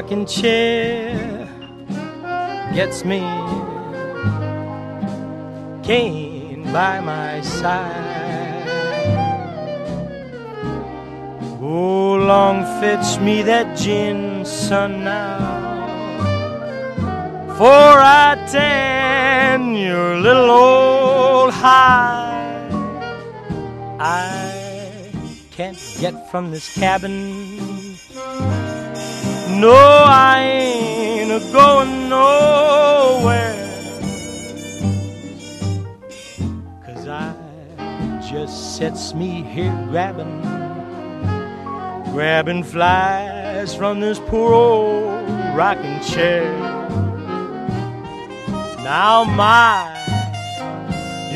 rocking chair gets me, cane by my side. Oh, long fetch me that gin, son, now, for I tan your little old hide. I can't get from this cabin. No, I ain't a-going nowhere, 'cause I just sets me here grabbing flies from this poor old rocking chair. Now my